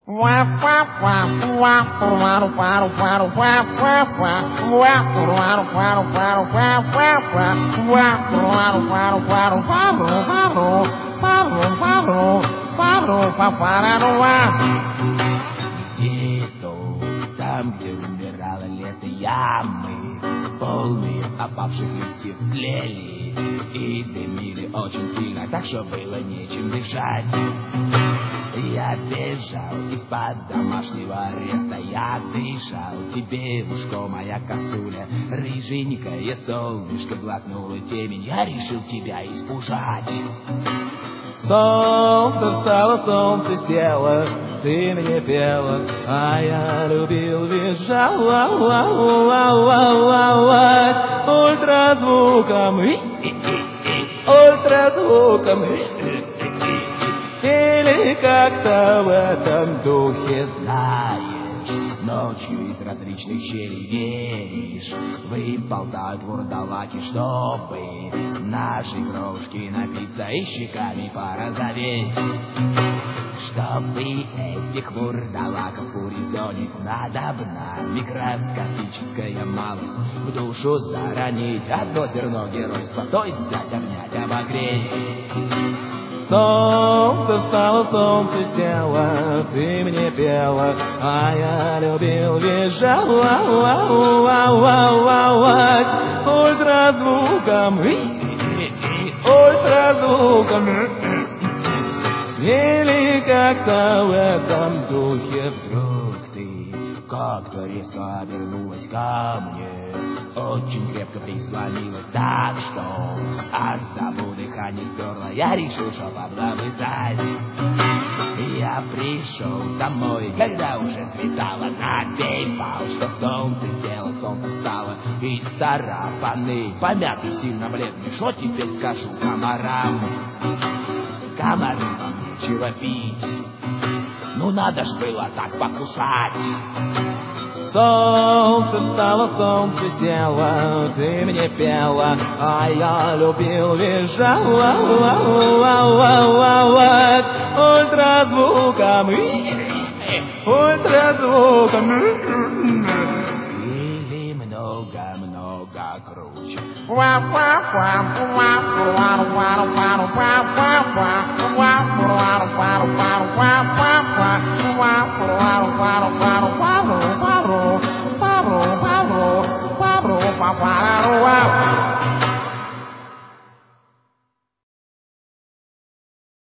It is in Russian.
Там, где умирало лето, ямы, полные опавших листьев, тлели и дымили очень сильно, так что было нечем дышать. Я бежал из-под домашнего ареста, я дышал тебе в ушко, моя косуля, рыженькое солнышко глотнуло темень, я решил тебя испужать. Солнце встало, солнце село, ты мне пела, а я любил, визжал, ультразвуком, ультразвуком, или как-то в этом духе, знаешь, ночью из различных щелей веришь, выползают вурдалаки, чтобы наши крошки напиться и щеками порозоветь. Чтобы этих вурдалаков урезонить, надобна микроскопическая малость, в душу заронить одно зерно геройства, то есть взять, обнять, обогреть. Солнце встало, солнце село, ты мне пела, а я любил, визжал, ультразвуком, ультразвуком, или как-то в этом духе вдруг ты как-то резко обернулась ко мне, очень крепко прислонилась, так что от того дыхания сперла, я решил, что поблабытать. Я пришел домой, когда уже светало, напевал, что солнце село, солнце встало, и старапаны, помятый, сильно бледный, что теперь скажу комарам? Комары вам нечего пить, ну надо ж было так покусать. Солнце встало, солнце село, ты мне пела, а я любил, визжал, ультразвуком, ультразвуком, или много-много круче. Wow,